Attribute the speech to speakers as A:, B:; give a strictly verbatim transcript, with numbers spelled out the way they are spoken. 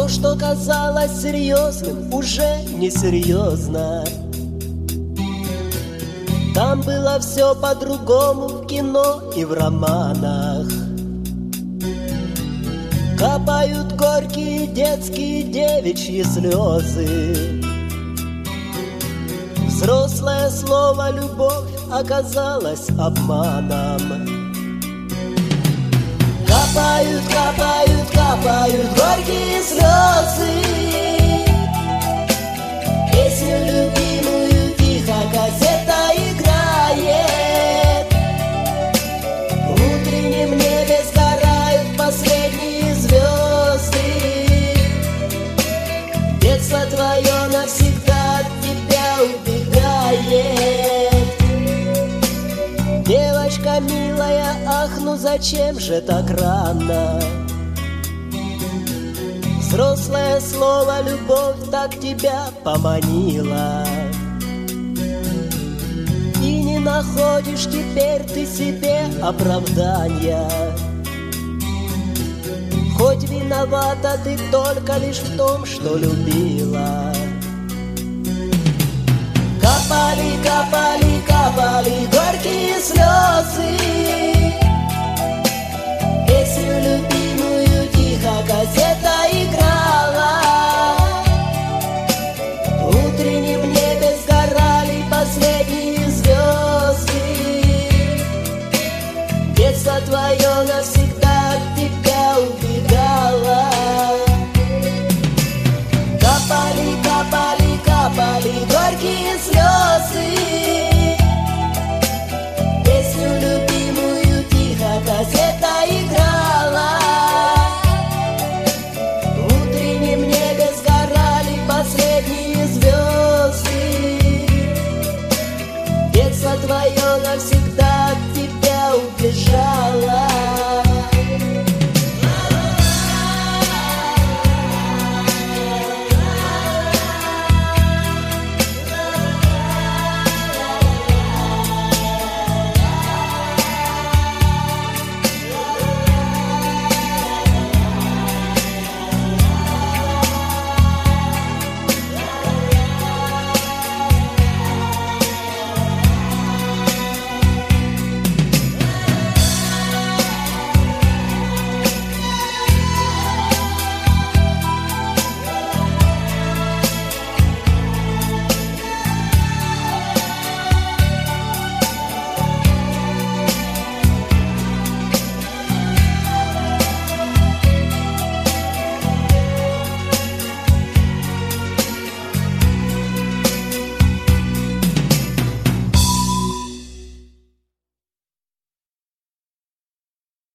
A: То, что казалось серьезным, уже несерьезно. Там было все по-другому в кино и в романах. Капают горькие детские девичьи слезы. Взрослое слово «любовь» оказалось обманом. Капают, капают, капают горькие слезы. Песню любимую тихо кассета играет. В утреннем небе сгорают последние звезды. Детство твое навсегда от тебя убегает. Девочка милая, ах, ну зачем же так рано? Взрослое слово «любовь» так тебя поманило. И не находишь теперь ты себе оправдания. Хоть виновата ты только лишь в том, что любила. Капали, капали, капали горькие слезы.